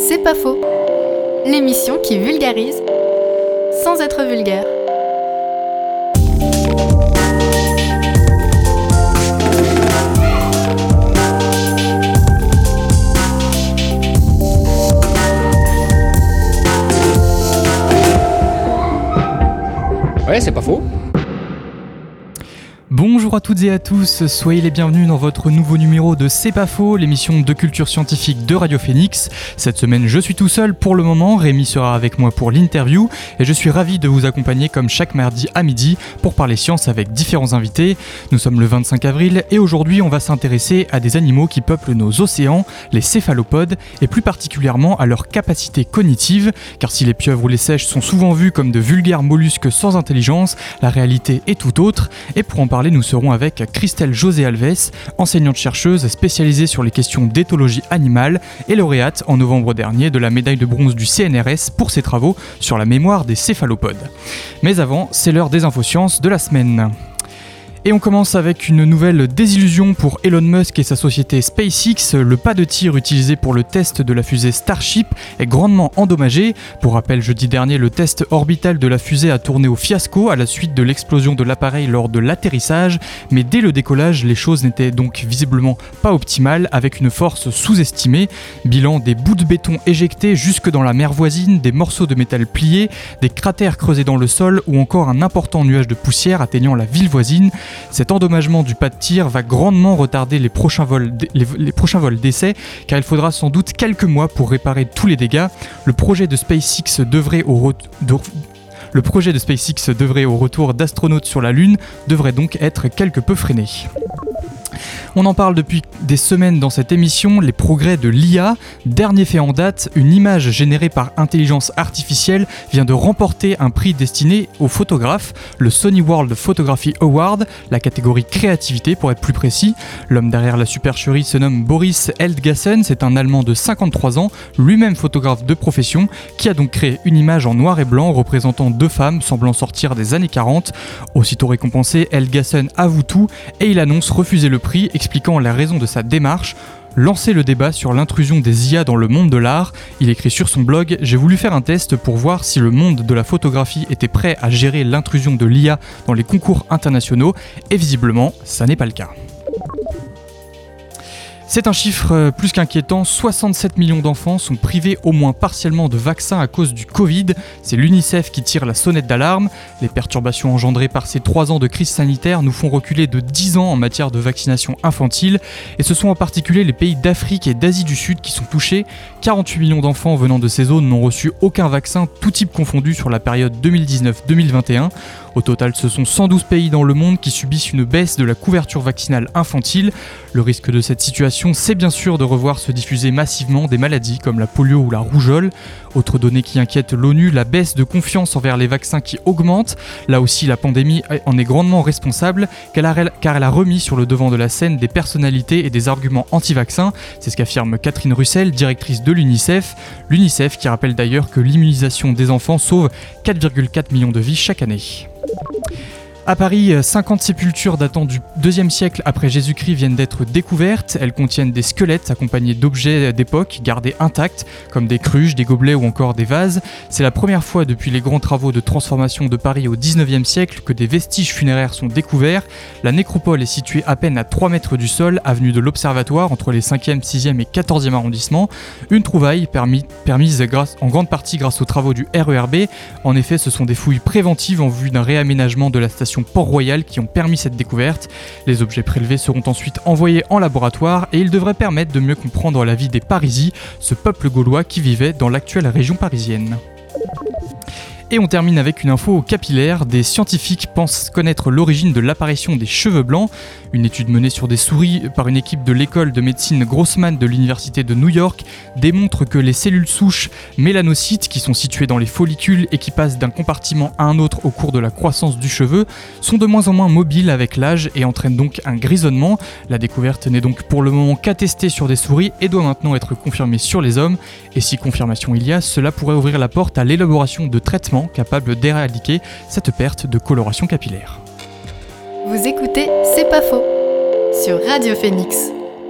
C'est pas faux. L'émission qui vulgarise sans être vulgaire. Ouais, c'est pas faux. Bonjour à toutes et à tous, soyez les bienvenus dans votre nouveau numéro de C'est pas faux, l'émission de culture scientifique de Radio Phoenix. Cette semaine, je suis tout seul pour le moment, Rémi sera avec moi pour l'interview et je suis ravi de vous accompagner comme chaque mardi à midi pour parler science avec différents invités. Nous sommes le 25 avril et aujourd'hui on va s'intéresser à des animaux qui peuplent nos océans, les céphalopodes, et plus particulièrement à leur capacité cognitive, car si les pieuvres ou les seiches sont souvent vus comme de vulgaires mollusques sans intelligence, la réalité est tout autre. Et pour en parler, nous serons avec Christelle José Alves, enseignante-chercheuse spécialisée sur les questions d'éthologie animale et lauréate en novembre dernier de la médaille de bronze du CNRS pour ses travaux sur la mémoire des céphalopodes. Mais avant, c'est l'heure des infosciences de la semaine. Et on commence avec une nouvelle désillusion pour Elon Musk et sa société SpaceX. Le pas de tir utilisé pour le test de la fusée Starship est grandement endommagé. Pour rappel, jeudi dernier, le test orbital de la fusée a tourné au fiasco à la suite de l'explosion de l'appareil lors de l'atterrissage. Mais dès le décollage, les choses n'étaient donc visiblement pas optimales, avec une force sous-estimée. Bilan: des bouts de béton éjectés jusque dans la mer voisine, des morceaux de métal pliés, des cratères creusés dans le sol ou encore un important nuage de poussière atteignant la ville voisine. Cet endommagement du pas de tir va grandement retarder les prochains vols d'essai, car il faudra sans doute quelques mois pour réparer tous les dégâts. Le projet de SpaceX devrait au retour d'astronautes sur la Lune devrait donc être quelque peu freiné. On en parle depuis des semaines dans cette émission, les progrès de l'IA. Dernier fait en date, une image générée par intelligence artificielle vient de remporter un prix destiné aux photographes, le Sony World Photography Award, la catégorie créativité pour être plus précis. L'homme derrière la supercherie se nomme Boris Eldgassen, c'est un Allemand de 53 ans, lui-même photographe de profession, qui a donc créé une image en noir et blanc représentant deux femmes semblant sortir des années 40. Aussitôt récompensé, Eldgassen avoue tout et il annonce refuser le prix, expliquant la raison de sa démarche. Lancer le débat sur l'intrusion des IA dans le monde de l'art. Il écrit sur son blog: j'ai voulu faire un test pour voir si le monde de la photographie était prêt à gérer l'intrusion de l'IA dans les concours internationaux, et visiblement, ça n'est pas le cas. C'est un chiffre plus qu'inquiétant, 67 millions d'enfants sont privés au moins partiellement de vaccins à cause du Covid. C'est l'UNICEF qui tire la sonnette d'alarme. Les perturbations engendrées par ces 3 ans de crise sanitaire nous font reculer de 10 ans en matière de vaccination infantile. Et ce sont en particulier les pays d'Afrique et d'Asie du Sud qui sont touchés. 48 millions d'enfants venant de ces zones n'ont reçu aucun vaccin, tout type confondu, sur la période 2019-2021. Au total, ce sont 112 pays dans le monde qui subissent une baisse de la couverture vaccinale infantile. Le risque de cette situation, c'est bien sûr de revoir se diffuser massivement des maladies comme la polio ou la rougeole. Autre donnée qui inquiète l'ONU, la baisse de confiance envers les vaccins qui augmente. Là aussi, la pandémie en est grandement responsable, car elle a remis sur le devant de la scène des personnalités et des arguments anti-vaccins. C'est ce qu'affirme Catherine Russell, directrice de l'UNICEF. L'UNICEF qui rappelle d'ailleurs que l'immunisation des enfants sauve 4,4 millions de vies chaque année. À Paris, 50 sépultures datant du IIe siècle après Jésus-Christ viennent d'être découvertes. Elles contiennent des squelettes accompagnés d'objets d'époque gardés intacts, comme des cruches, des gobelets ou encore des vases. C'est la première fois depuis les grands travaux de transformation de Paris au XIXe siècle que des vestiges funéraires sont découverts. La nécropole est située à peine à 3 mètres du sol, avenue de l'Observatoire, entre les 5e, 6e et 14e arrondissements. Une trouvaille permise en grande partie grâce aux travaux du RERB. En effet, ce sont des fouilles préventives en vue d'un réaménagement de la station Port-Royal qui ont permis cette découverte. Les objets prélevés seront ensuite envoyés en laboratoire et ils devraient permettre de mieux comprendre la vie des Parisi, ce peuple gaulois qui vivait dans l'actuelle région parisienne. Et on termine avec une info capillaire. Des scientifiques pensent connaître l'origine de l'apparition des cheveux blancs. Une étude menée sur des souris par une équipe de l'école de médecine Grossman de l'université de New York démontre que les cellules souches mélanocytes, qui sont situées dans les follicules et qui passent d'un compartiment à un autre au cours de la croissance du cheveu, sont de moins en moins mobiles avec l'âge et entraînent donc un grisonnement. La découverte n'est donc pour le moment qu'attestée sur des souris et doit maintenant être confirmée sur les hommes. Et si confirmation il y a, cela pourrait ouvrir la porte à l'élaboration de traitements capables d'éradiquer cette perte de coloration capillaire. Vous écoutez C'est pas faux sur Radio Phoenix.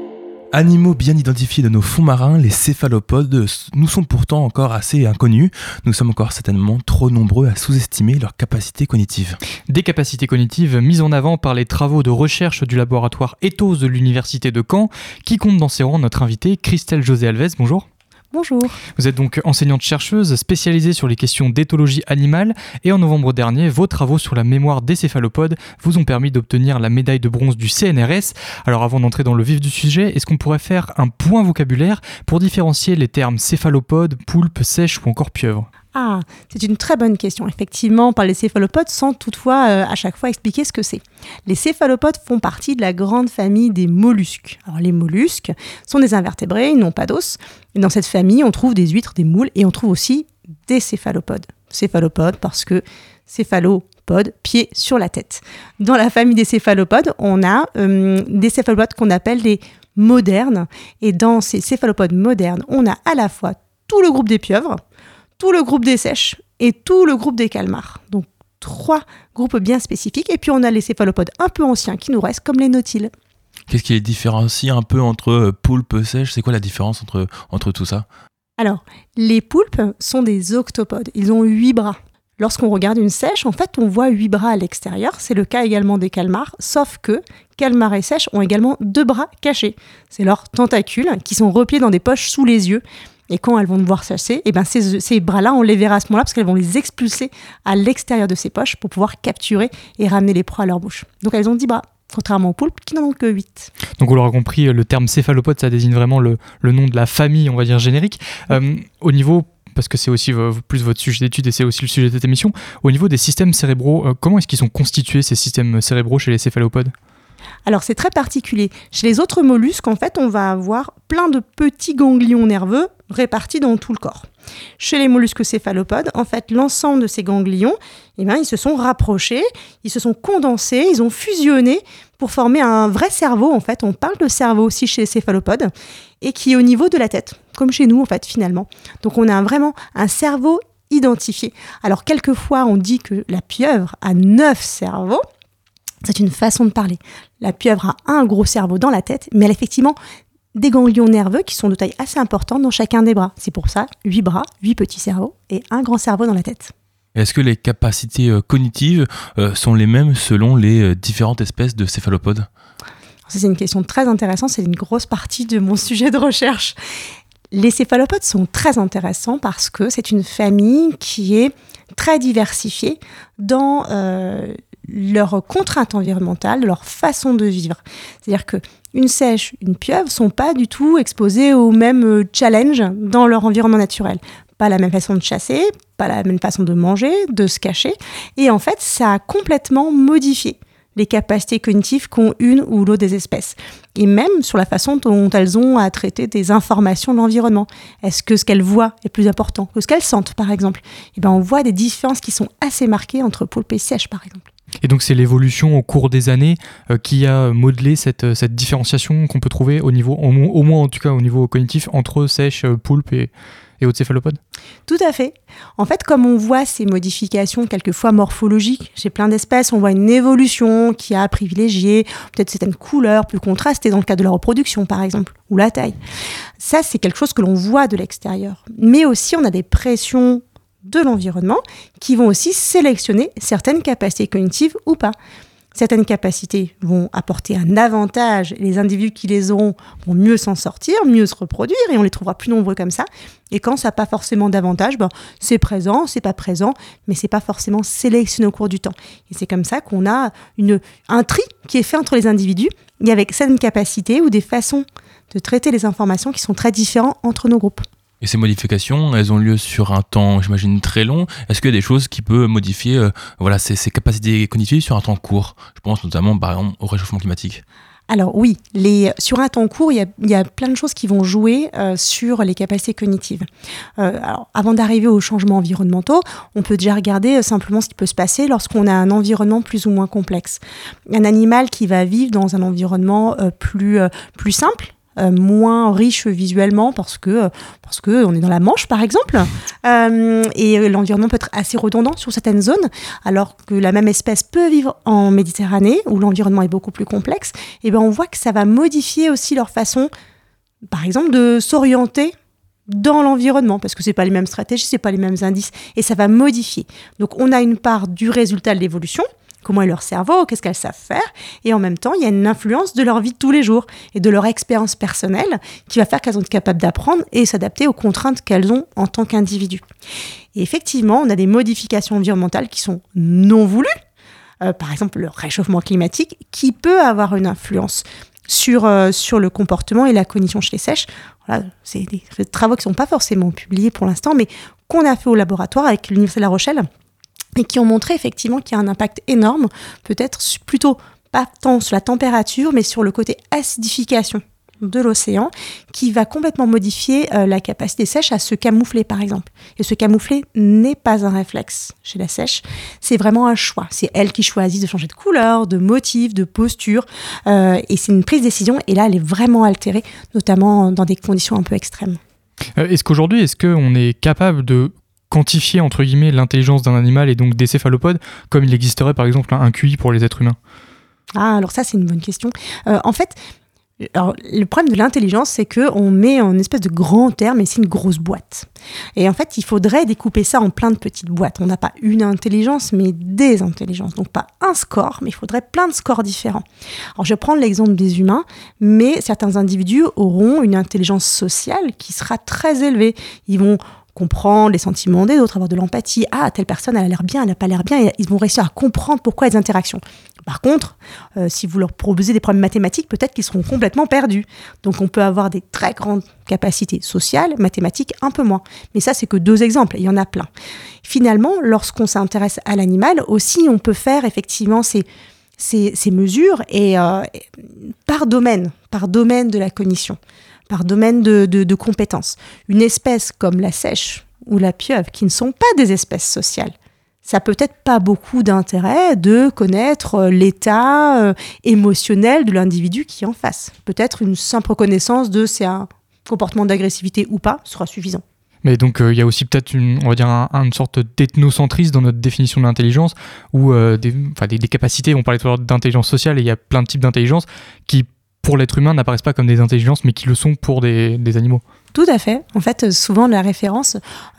Animaux bien identifiés de nos fonds marins, les céphalopodes nous sont pourtant encore assez inconnus. Nous sommes encore certainement trop nombreux à sous-estimer leurs capacités cognitives. Des capacités cognitives mises en avant par les travaux de recherche du laboratoire Ethos de l'Université de Caen, qui compte dans ses rangs notre invitée Christelle José Alves. Bonjour. Bonjour. Vous êtes donc enseignante-chercheuse spécialisée sur les questions d'éthologie animale et en novembre dernier, vos travaux sur la mémoire des céphalopodes vous ont permis d'obtenir la médaille de bronze du CNRS. Alors avant d'entrer dans le vif du sujet, est-ce qu'on pourrait faire un point vocabulaire pour différencier les termes céphalopode, poulpe, sèche ou encore pieuvre ? Ah, c'est une très bonne question. Effectivement, on parle des céphalopodes sans toutefois à chaque fois expliquer ce que c'est. Les céphalopodes font partie de la grande famille des mollusques. Alors les mollusques sont des invertébrés, ils n'ont pas d'os. Et dans cette famille, on trouve des huîtres, des moules et on trouve aussi des céphalopodes. Céphalopodes parce que céphalopode, pied sur la tête. Dans la famille des céphalopodes, on a des céphalopodes qu'on appelle des modernes. Et dans ces céphalopodes modernes, on a à la fois tout le groupe des pieuvres, tout le groupe des sèches et tout le groupe des calmars. Donc 3 groupes bien spécifiques. Et puis on a les céphalopodes un peu anciens qui nous restent, comme les nautiles. Qu'est-ce qui les différencie un peu entre poulpe, sèche ? C'est quoi la différence entre tout ça ? Alors, les poulpes sont des octopodes. Ils ont 8 bras. Lorsqu'on regarde une sèche, en fait, on voit 8 bras à l'extérieur. C'est le cas également des calmars, sauf que calmars et sèches ont également 2 bras cachés. C'est leurs tentacules qui sont repliés dans des poches sous les yeux. Et quand elles vont devoir chasser, ces bras-là, on les verra à ce moment-là parce qu'elles vont les expulser à l'extérieur de ces poches pour pouvoir capturer et ramener les proies à leur bouche. Donc elles ont 10 bras, contrairement aux poulpes qui n'en ont que 8. Donc on l'aura compris, le terme céphalopode, ça désigne vraiment le nom de la famille, on va dire générique. Au niveau, parce que c'est aussi plus votre sujet d'étude et c'est aussi le sujet de cette émission, au niveau des systèmes cérébraux, comment est-ce qu'ils sont constitués ces systèmes cérébraux chez les céphalopodes ? Alors c'est très particulier. Chez les autres mollusques, en fait, on va avoir plein de petits ganglions nerveux répartis dans tout le corps. Chez les mollusques céphalopodes, en fait, l'ensemble de ces ganglions, ils se sont rapprochés, ils se sont condensés, ils ont fusionné pour former un vrai cerveau. En fait, on parle de cerveau aussi chez les céphalopodes et qui est au niveau de la tête, comme chez nous, en fait, finalement. Donc on a vraiment un cerveau identifié. Alors quelquefois, on dit que la pieuvre a 9 cerveaux. C'est une façon de parler. La pieuvre a un gros cerveau dans la tête, mais elle a effectivement des ganglions nerveux qui sont de taille assez importante dans chacun des bras. C'est pour ça 8 bras, 8 petits cerveaux et un grand cerveau dans la tête. Est-ce que les capacités cognitives sont les mêmes selon les différentes espèces de céphalopodes ? Ça, c'est une question très intéressante, c'est une grosse partie de mon sujet de recherche. Les céphalopodes sont très intéressants parce que c'est une famille qui est très diversifiée dans leurs contraintes environnementales, leur façon de vivre. C'est-à-dire qu'une sèche, une pieuvre ne sont pas du tout exposées aux mêmes challenges dans leur environnement naturel. Pas la même façon de chasser, pas la même façon de manger, de se cacher. Et en fait, ça a complètement modifié les capacités cognitives qu'ont une ou l'autre des espèces. Et même sur la façon dont elles ont à traiter des informations de l'environnement. Est-ce que ce qu'elles voient est plus important que ce qu'elles sentent, par exemple ? On voit des différences qui sont assez marquées entre poulpe et sèche, par exemple. Et donc c'est l'évolution au cours des années qui a modelé cette différenciation qu'on peut trouver au niveau, au moins en tout cas au niveau cognitif, entre sèche, poulpe et autres céphalopodes ? Tout à fait. En fait, comme on voit ces modifications quelquefois morphologiques, chez plein d'espèces, on voit une évolution qui a privilégié peut-être certaines couleurs plus contrastées dans le cas de la reproduction, par exemple, ou la taille. Ça, c'est quelque chose que l'on voit de l'extérieur. Mais aussi, on a des pressions de l'environnement qui vont aussi sélectionner certaines capacités cognitives ou pas. Certaines capacités vont apporter un avantage et les individus qui les auront vont mieux s'en sortir, mieux se reproduire et on les trouvera plus nombreux comme ça. Et quand ça n'a pas forcément d'avantage, c'est présent, c'est pas présent, mais c'est pas forcément sélectionné au cours du temps. Et c'est comme ça qu'on a un tri qui est fait entre les individus et avec certaines capacités ou des façons de traiter les informations qui sont très différentes entre nos groupes. Et ces modifications, elles ont lieu sur un temps, j'imagine, très long. Est-ce qu'il y a des choses qui peuvent modifier ces capacités cognitives sur un temps court ? Je pense notamment, par exemple, au réchauffement climatique. Alors oui, sur un temps court, il y a plein de choses qui vont jouer sur les capacités cognitives. Alors, avant d'arriver aux changements environnementaux, on peut déjà regarder simplement ce qui peut se passer lorsqu'on a un environnement plus ou moins complexe. Un animal qui va vivre dans un environnement plus simple, moins riche visuellement parce que on est dans la Manche par exemple et l'environnement peut être assez redondant sur certaines zones alors que la même espèce peut vivre en Méditerranée où l'environnement est beaucoup plus complexe. On voit que ça va modifier aussi leur façon par exemple, de s'orienter dans l'environnement, parce que c'est pas les mêmes stratégies, c'est pas les mêmes indices, et ça va modifier. Donc on a une part du résultat de l'évolution, comment est leur cerveau, qu'est-ce qu'elles savent faire, et en même temps, il y a une influence de leur vie de tous les jours et de leur expérience personnelle qui va faire qu'elles sont capables d'apprendre et s'adapter aux contraintes qu'elles ont en tant qu'individus. Et effectivement, on a des modifications environnementales qui sont non voulues, par exemple le réchauffement climatique, qui peut avoir une influence sur le comportement et la cognition chez les sèches. Voilà, c'est des travaux qui ne sont pas forcément publiés pour l'instant, mais qu'on a fait au laboratoire avec l'Université de La Rochelle et qui ont montré effectivement qu'il y a un impact énorme, peut-être plutôt pas tant sur la température, mais sur le côté acidification de l'océan, qui va complètement modifier la capacité des sèches à se camoufler, par exemple. Et se camoufler n'est pas un réflexe chez la sèche, c'est vraiment un choix. C'est elle qui choisit de changer de couleur, de motif, de posture, et c'est une prise de décision, et là, elle est vraiment altérée, notamment dans des conditions un peu extrêmes. Est-ce qu'on est capable de quantifier, entre guillemets, l'intelligence d'un animal et donc des céphalopodes, comme il existerait, par exemple, un QI pour les êtres humains ? Ah, alors ça, c'est une bonne question. En fait, alors, le problème de l'intelligence, c'est qu'on met en espèce de grand terme et c'est une grosse boîte. Et en fait, il faudrait découper ça en plein de petites boîtes. On n'a pas une intelligence, mais des intelligences. Donc pas un score, mais il faudrait plein de scores différents. Alors je vais prendre l'exemple des humains, mais certains individus auront une intelligence sociale qui sera très élevée. Ils vont comprendre les sentiments des autres, avoir de l'empathie. Ah, telle personne, elle a l'air bien, elle n'a pas l'air bien. Et ils vont réussir à comprendre pourquoi les interactions. Par contre, si vous leur proposez des problèmes mathématiques, peut-être qu'ils seront complètement perdus. Donc on peut avoir des très grandes capacités sociales, mathématiques, un peu moins. Mais ça, c'est que 2 exemples, il y en a plein. Finalement, lorsqu'on s'intéresse à l'animal, aussi, on peut faire effectivement ces mesures et par domaine de la cognition, par domaine de compétences. Une espèce comme la sèche ou la pieuvre, qui ne sont pas des espèces sociales, ça peut être pas beaucoup d'intérêt de connaître l'état émotionnel de l'individu qui est en face. Peut-être une simple connaissance de c'est un comportement d'agressivité ou pas sera suffisant. Mais donc il y a aussi peut-être une sorte d'ethnocentrisme dans notre définition de l'intelligence, ou des capacités. On parlait tout à l'heure d'intelligence sociale et il y a plein de types d'intelligence qui, pour l'être humain, n'apparaissent pas comme des intelligences, mais qui le sont pour des animaux. Tout à fait. En fait, souvent, la référence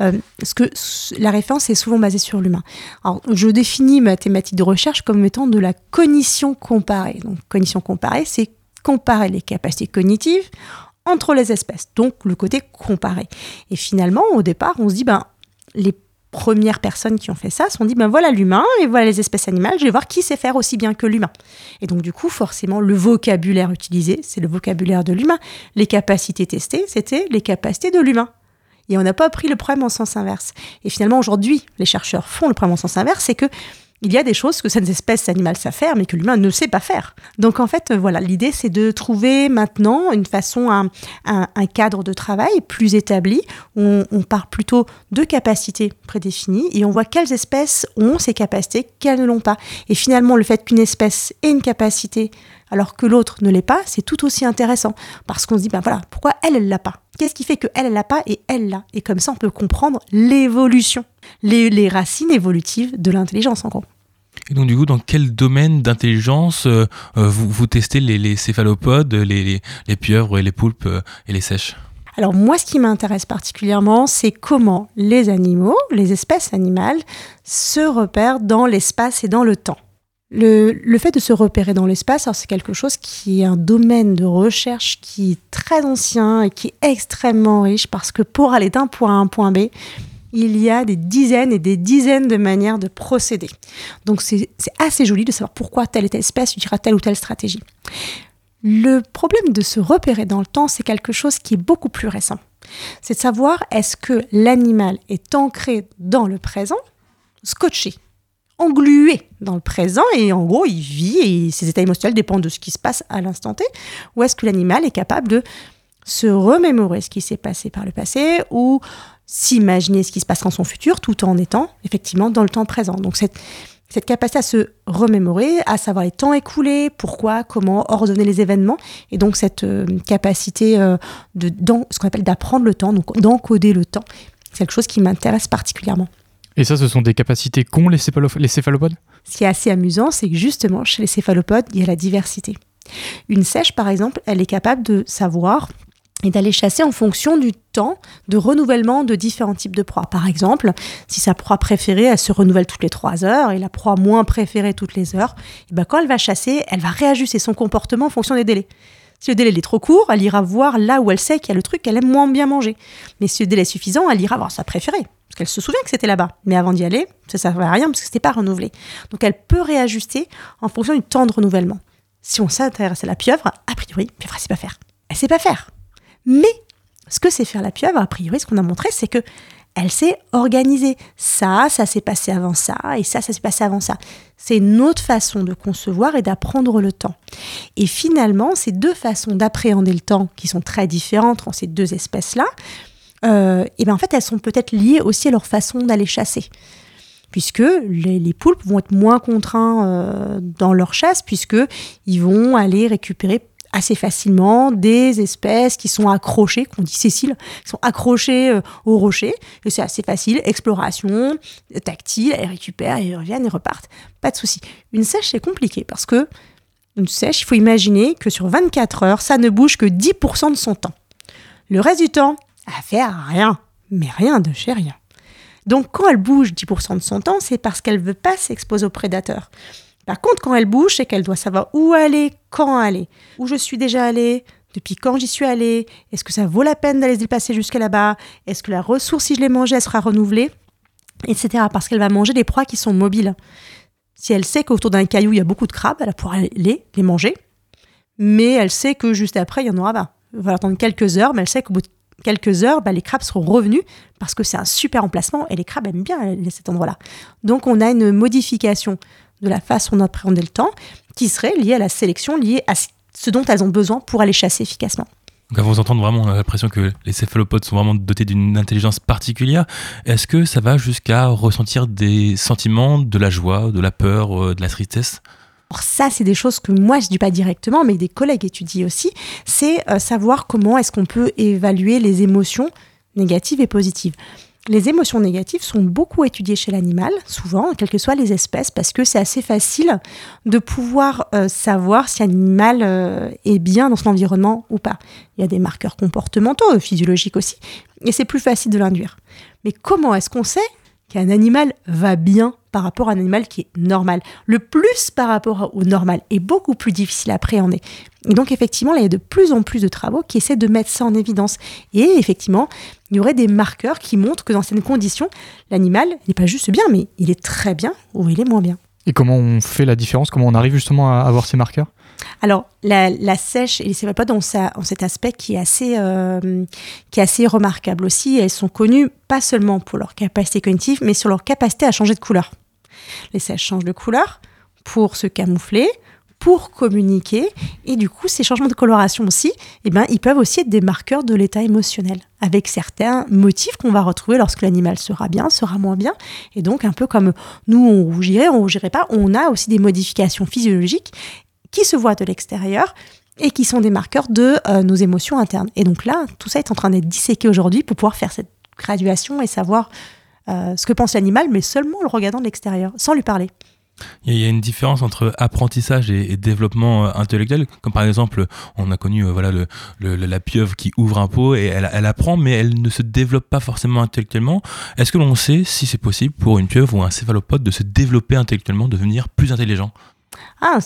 est souvent basée sur l'humain. Alors, je définis ma thématique de recherche comme étant de la cognition comparée. Donc, cognition comparée, c'est comparer les capacités cognitives entre les espèces. Donc, le côté comparé. Et finalement, au départ, on se dit, les premières personnes qui ont fait ça se sont dit, voilà l'humain et voilà les espèces animales, je vais voir qui sait faire aussi bien que l'humain. Et donc du coup, forcément, le vocabulaire utilisé, c'est le vocabulaire de l'humain. Les capacités testées, c'était les capacités de l'humain. Et on n'a pas pris le problème en sens inverse. Et finalement, aujourd'hui, les chercheurs font le problème en sens inverse, c'est que il y a des choses que certaines espèces animales savent faire, mais que l'humain ne sait pas faire. Donc en fait, voilà, l'idée c'est de trouver maintenant une façon, un cadre de travail plus établi, où on part plutôt de capacités prédéfinies, et on voit quelles espèces ont ces capacités, quelles ne l'ont pas. Et finalement, le fait qu'une espèce ait une capacité, alors que l'autre ne l'est pas, c'est tout aussi intéressant. Parce qu'on se dit, pourquoi elle l'a pas ? Qu'est-ce qui fait qu'elle l'a pas et elle l'a ? Et comme ça, on peut comprendre l'évolution, les racines évolutives de l'intelligence, en gros. Et donc, du coup, dans quel domaine d'intelligence vous testez les céphalopodes, les pieuvres et les poulpes et les sèches ? Alors moi, ce qui m'intéresse particulièrement, c'est comment les animaux, les espèces animales, se repèrent dans l'espace et dans le temps. Le fait de se repérer dans l'espace, alors c'est quelque chose qui est un domaine de recherche qui est très ancien et qui est extrêmement riche, parce que pour aller d'un point à un point B, il y a des dizaines et des dizaines de manières de procéder. Donc c'est assez joli de savoir pourquoi telle et telle espèce utilisera telle ou telle stratégie. Le problème de se repérer dans le temps, c'est quelque chose qui est beaucoup plus récent. C'est de savoir, est-ce que l'animal est ancré dans le présent, scotché, englué dans le présent, et en gros, il vit et ses états émotionnels dépendent de ce qui se passe à l'instant T, ou est-ce que l'animal est capable de se remémorer ce qui s'est passé par le passé, ou s'imaginer ce qui se passera dans son futur, tout en étant effectivement dans le temps présent. Donc cette capacité à se remémorer, à savoir les temps écoulés, pourquoi, comment ordonner les événements, et donc cette capacité ce qu'on appelle d'apprendre le temps, donc d'encoder le temps, c'est quelque chose qui m'intéresse particulièrement. Et ça, ce sont des capacités qu'ont les céphalopodes ? Ce qui est assez amusant, c'est que justement, chez les céphalopodes, il y a la diversité. Une sèche, par exemple, elle est capable de savoir et d'aller chasser en fonction du temps de renouvellement de différents types de proies. Par exemple, si sa proie préférée, elle se renouvelle toutes les 3 heures et la proie moins préférée toutes les heures, et ben quand elle va chasser, elle va réajuster son comportement en fonction des délais. Si le délai est trop court, elle ira voir là où elle sait qu'il y a le truc qu'elle aime moins bien manger. Mais si le délai est suffisant, elle ira voir sa préférée, parce qu'elle se souvient que c'était là-bas. Mais avant d'y aller, ça ne servait à rien parce que ce n'était pas renouvelé. Donc elle peut réajuster en fonction du temps de renouvellement. Si on s'intéresse à la pieuvre, a priori, pieuvre, elle ne sait pas faire. Elle ne sait pas faire. Mais ce que sait faire la pieuvre, a priori, ce qu'on a montré, c'est que elle s'est organisée. Ça s'est passé avant ça, et ça s'est passé avant ça. C'est une autre façon de concevoir et d'apprendre le temps. Et finalement, ces 2 façons d'appréhender le temps, qui sont très différentes entre ces 2 espèces-là, et ben en fait, elles sont peut-être liées aussi à leur façon d'aller chasser. Puisque les poulpes vont être moins contraints dans leur chasse, puisqu'ils vont aller récupérer assez facilement des espèces qui sont accrochées, qu'on dit sessiles, qui sont accrochées au rocher. Et c'est assez facile, exploration, tactile, elles récupèrent, elles reviennent et repartent. Pas de souci. Une sèche, c'est compliqué parce que une sèche, il faut imaginer que sur 24 heures, ça ne bouge que 10% de son temps. Le reste du temps, elle fait rien, mais rien de chez rien. Donc quand elle bouge 10% de son temps, c'est parce qu'elle ne veut pas s'exposer aux prédateurs. Par contre, quand elle bouge, c'est qu'elle doit savoir où aller, quand aller, où je suis déjà allée, depuis quand j'y suis allée, est-ce que ça vaut la peine d'aller se déplacer jusqu'à là-bas, est-ce que la ressource, si je l'ai mangée, elle sera renouvelée, etc. Parce qu'elle va manger des proies qui sont mobiles. Si elle sait qu'autour d'un caillou, il y a beaucoup de crabes, elle va pouvoir les manger, mais elle sait que juste après, il y en aura pas. Elle va attendre quelques heures, mais elle sait qu'au bout de quelques heures, les crabes seront revenus parce que c'est un super emplacement et les crabes aiment bien cet endroit-là. Donc, on a une modification de la façon d'appréhender le temps qui serait liée à la sélection, liée à ce dont elles ont besoin pour aller chasser efficacement. Donc à vous entendre vraiment, on a l'impression que les céphalopodes sont vraiment dotés d'une intelligence particulière. Est-ce que ça va jusqu'à ressentir des sentiments, de la joie, de la peur, de la tristesse ? Alors ça, c'est des choses que moi, je ne dis pas directement, mais que des collègues étudient aussi. C'est savoir comment est-ce qu'on peut évaluer les émotions négatives et positives. Les émotions négatives sont beaucoup étudiées chez l'animal, souvent, quelles que soient les espèces, parce que c'est assez facile de pouvoir savoir si un animal est bien dans son environnement ou pas. Il y a des marqueurs comportementaux, physiologiques aussi, et c'est plus facile de l'induire. Mais comment est-ce qu'on sait qu'un animal va bien par rapport à un animal qui est normal? Le plus par rapport au normal est beaucoup plus difficile à appréhender. Et donc effectivement, là, il y a de plus en plus de travaux qui essaient de mettre ça en évidence. Et effectivement, il y aurait des marqueurs qui montrent que dans certaines conditions, l'animal n'est pas juste bien, mais il est très bien ou il est moins bien. Et comment on fait la différence? Comment on arrive justement à avoir ces marqueurs? Alors, la sèche et les céphalopodes ont cet aspect qui est assez remarquable aussi. Elles sont connues pas seulement pour leur capacité cognitive, mais sur leur capacité à changer de couleur. Les sèches changent de couleur pour se camoufler, pour communiquer. Et du coup, ces changements de coloration aussi, ils peuvent aussi être des marqueurs de l'état émotionnel, avec certains motifs qu'on va retrouver lorsque l'animal sera bien, sera moins bien. Et donc, un peu comme nous, on rougirait pas, on a aussi des modifications physiologiques qui se voient de l'extérieur et qui sont des marqueurs de nos émotions internes. Et donc là, tout ça est en train d'être disséqué aujourd'hui pour pouvoir faire cette graduation et savoir ce que pense l'animal, mais seulement en le regardant de l'extérieur, sans lui parler. Il y a une différence entre apprentissage et développement intellectuel. Comme par exemple, on a connu la pieuvre qui ouvre un pot et elle apprend, mais elle ne se développe pas forcément intellectuellement. Est-ce que l'on sait si c'est possible pour une pieuvre ou un céphalopode de se développer intellectuellement, de devenir plus intelligent ? Alors,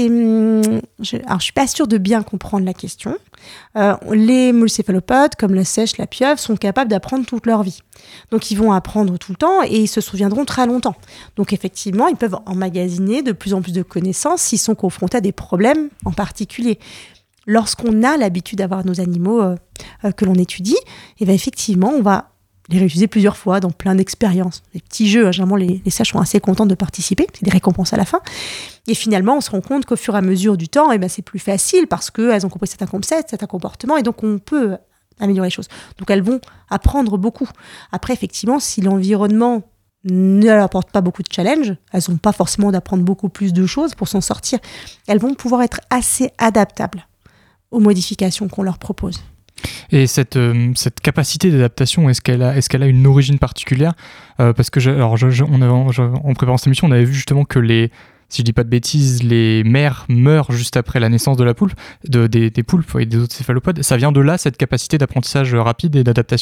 je suis pas sûre de bien comprendre la question. Les céphalopodes, comme la sèche, la pieuvre, sont capables d'apprendre toute leur vie. Donc, ils vont apprendre tout le temps et ils se souviendront très longtemps. Donc, effectivement, ils peuvent emmagasiner de plus en plus de connaissances s'ils sont confrontés à des problèmes en particulier. Lorsqu'on a l'habitude d'avoir nos animaux que l'on étudie, et bien effectivement, on va les réutiliser plusieurs fois dans plein d'expériences. Des petits jeux, généralement, les sages sont assez contents de participer. C'est des récompenses à la fin. Et finalement, on se rend compte qu'au fur et à mesure du temps, c'est plus facile parce qu'elles ont compris certains concepts, certains comportements, et donc on peut améliorer les choses. Donc elles vont apprendre beaucoup. Après, effectivement, si l'environnement ne leur apporte pas beaucoup de challenge, elles n'ont pas forcément d'apprendre beaucoup plus de choses pour s'en sortir. Elles vont pouvoir être assez adaptables aux modifications qu'on leur propose. Et cette capacité d'adaptation, est-ce qu'elle a une origine particulière? Parce que en préparant cette émission, on avait vu justement que les si je dis pas de bêtises, les mères meurent juste après la naissance de la poule, des poulpes et des autres céphalopodes. Ça vient de là, cette capacité d'apprentissage rapide et d'adaptation ?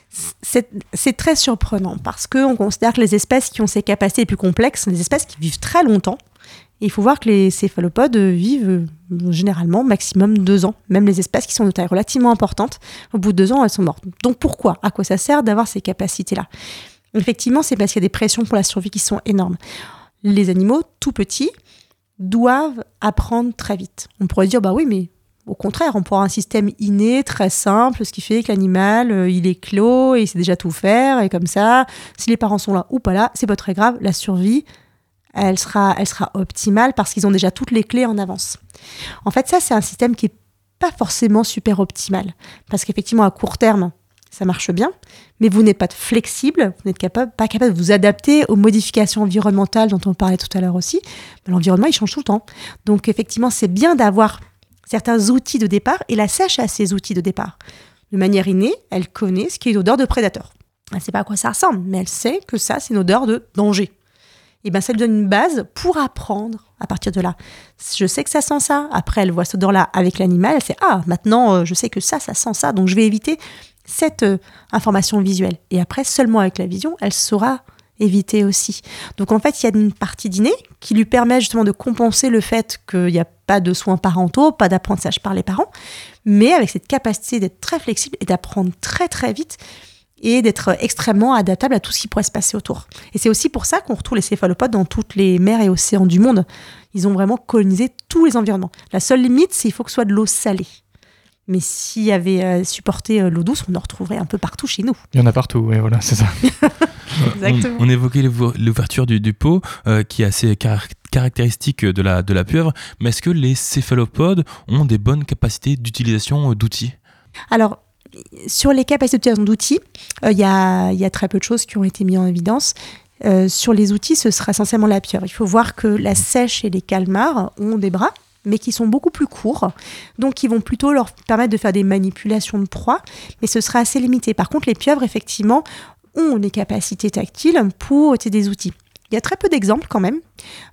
C'est très surprenant parce qu'on considère que les espèces qui ont ces capacités les plus complexes sont des espèces qui vivent très longtemps. Et il faut voir que les céphalopodes vivent généralement maximum 2 ans. Même les espèces qui sont de taille relativement importante, au bout de 2 ans, elles sont mortes. Donc pourquoi ? À quoi ça sert d'avoir ces capacités-là ? Effectivement, c'est parce qu'il y a des pressions pour la survie qui sont énormes. Les animaux, tout petits, doivent apprendre très vite. On pourrait dire, bah oui, mais au contraire, on pourrait avoir un système inné, très simple, ce qui fait que l'animal, il est clos et il sait déjà tout faire. Et comme ça, si les parents sont là ou pas là, c'est pas très grave. La survie, elle sera optimale parce qu'ils ont déjà toutes les clés en avance. En fait, ça, c'est un système qui n'est pas forcément super optimal. Parce qu'effectivement, à court terme, ça marche bien, mais vous n'êtes pas flexible, vous n'êtes pas capable de vous adapter aux modifications environnementales dont on parlait tout à l'heure aussi. L'environnement, il change tout le temps. Donc, effectivement, c'est bien d'avoir certains outils de départ, et la sèche a ses outils de départ. De manière innée, elle connaît ce qui est une odeur de prédateur. Elle ne sait pas à quoi ça ressemble, mais elle sait que ça, c'est une odeur de danger. Et bien, ça lui donne une base pour apprendre à partir de là. Je sais que ça sent ça. Après, elle voit cette odeur-là avec l'animal. Elle sait, maintenant, je sais que ça sent ça. Donc, je vais éviter cette information visuelle. Et après, seulement avec la vision, elle saura éviter aussi. Donc, en fait, il y a une partie d'inné qui lui permet justement de compenser le fait qu'il n'y a pas de soins parentaux, pas d'apprentissage par les parents, mais avec cette capacité d'être très flexible et d'apprendre très, très vite et d'être extrêmement adaptable à tout ce qui pourrait se passer autour. Et c'est aussi pour ça qu'on retrouve les céphalopodes dans toutes les mers et océans du monde. Ils ont vraiment colonisé tous les environnements. La seule limite, c'est qu'il faut que ce soit de l'eau salée. Mais s'il y avait supporté l'eau douce, on en retrouverait un peu partout chez nous. Il y en a partout, oui, voilà, c'est ça. Exactement. On évoquait l'ouverture du pot, qui est assez caractéristique de la pieuvre. Mais est-ce que les céphalopodes ont des bonnes capacités d'utilisation d'outils ? Alors, sur les capacités d'utilisation d'outils, il y a très peu de choses qui ont été mises en évidence. Sur les outils, ce sera essentiellement la pieuvre. Il faut voir que la sèche et les calmars ont des bras, mais qui sont beaucoup plus courts, donc qui vont plutôt leur permettre de faire des manipulations de proie, mais ce sera assez limité. Par contre, les pieuvres, effectivement, ont des capacités tactiles pour utiliser des outils. Il y a très peu d'exemples quand même,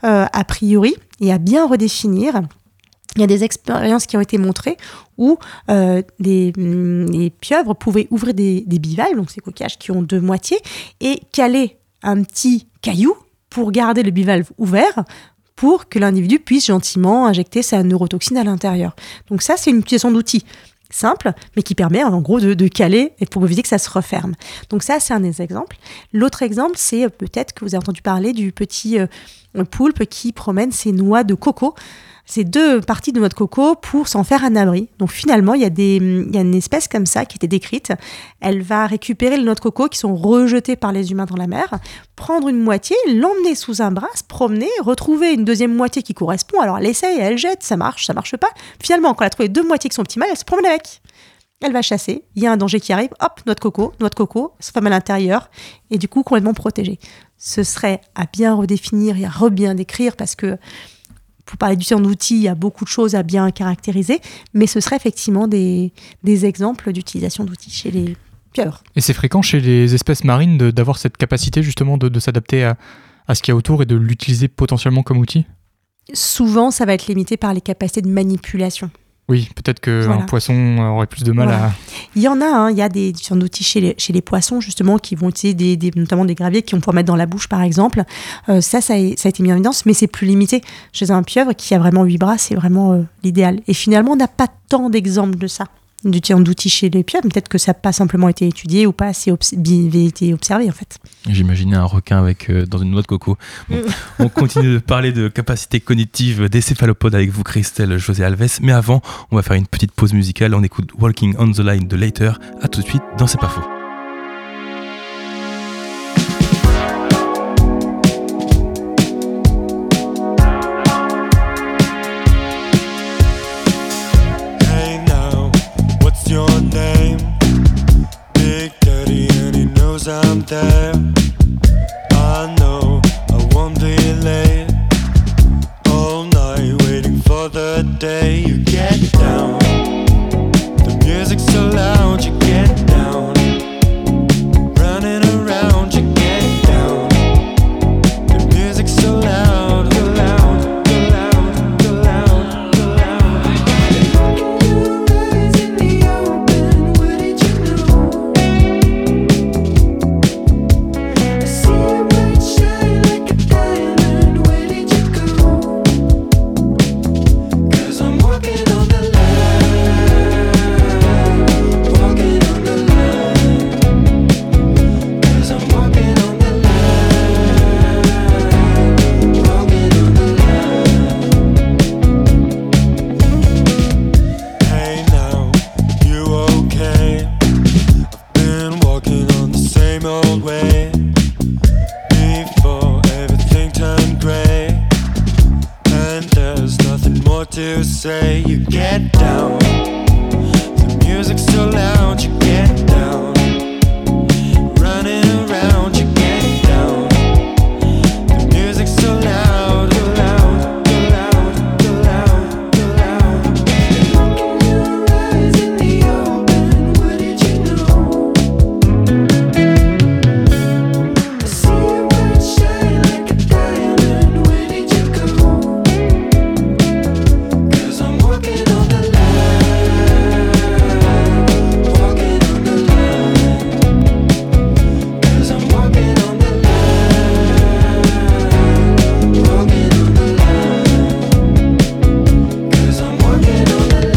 a priori, et à bien redéfinir. Il y a des expériences qui ont été montrées où les pieuvres pouvaient ouvrir des bivalves, donc ces coquillages qui ont 2 moitiés, et caler un petit caillou pour garder le bivalve ouvert, pour que l'individu puisse gentiment injecter sa neurotoxine à l'intérieur. Donc ça, c'est une utilisation d'outils simple, mais qui permet en gros de caler et pour éviter que ça se referme. Donc ça, c'est un des exemples. L'autre exemple, c'est peut-être que vous avez entendu parler du petit poulpe qui promène ses noix de coco. C'est 2 parties de noix de coco pour s'en faire un abri. Donc finalement, il y a une espèce comme ça qui était décrite. Elle va récupérer les noix de coco qui sont rejetées par les humains dans la mer, prendre une moitié, l'emmener sous un bras, se promener, retrouver une deuxième moitié qui correspond. Alors elle essaye, elle jette, ça marche pas. Finalement, quand elle a trouvé 2 moitiés qui sont optimales, elle se promène avec. Elle va chasser, il y a un danger qui arrive, hop, noix de coco, elle se ferme à l'intérieur et du coup complètement protégée. Ce serait à bien redéfinir et à bien décrire parce que pour parler d'utilisation d'outils, il y a beaucoup de choses à bien caractériser, mais ce serait effectivement des exemples d'utilisation d'outils chez les pieuvres. Et c'est fréquent chez les espèces marines d'avoir cette capacité justement de s'adapter à ce qu'il y a autour et de l'utiliser potentiellement comme outil ? Souvent, ça va être limité par les capacités de manipulation. Oui, peut-être qu'un poisson aurait plus de mal à... Il y en a, il y a des différents outils chez les poissons, justement, qui vont utiliser notamment des graviers qui vont pouvoir mettre dans la bouche, par exemple. Ça a été mis en évidence, mais c'est plus limité. Chez un pieuvre qui a vraiment 8 bras, c'est vraiment l'idéal. Et finalement, on n'a pas tant d'exemples de ça, d'outils chez les pieuvres. Peut-être que ça n'a pas simplement été étudié ou pas assez été observé, en fait. J'imaginais un requin dans une noix de coco. Bon, on continue de parler de capacité cognitive des céphalopodes avec vous, Christelle José Alves. Mais avant, on va faire une petite pause musicale. On écoute Walking on the Line de Later. À tout de suite dans C'est pas faux. Hey now, what's your name? Big Daddy and he knows I'm there. I know I won't be late. All night waiting for the day you get down. The music's so loud you get down. Running around you get down. The music's so loud, so loud. old way before everything turned grey. And there's nothing more to say. You get down, the music's so loud. You get down, running around. You get down, the music's so loud, so loud, so loud, so loud, so loud. Looking your eyes in the open, what did you know? I see your eyes shine like a diamond. Where did you go? 'Cause I'm walking on the line, walking on the line. 'Cause I'm walking on the line, walking on the line. 'Cause I'm walking on the